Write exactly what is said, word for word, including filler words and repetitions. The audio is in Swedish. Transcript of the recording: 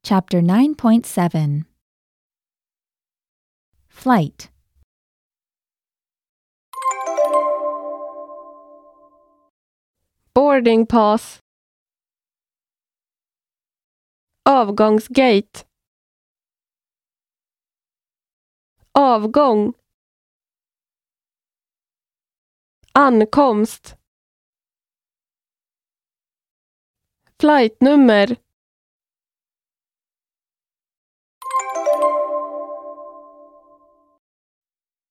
Chapter nine point seven. Flight. Boarding pass. Avgångsgate. Avgång. Ankomst. Flightnummer.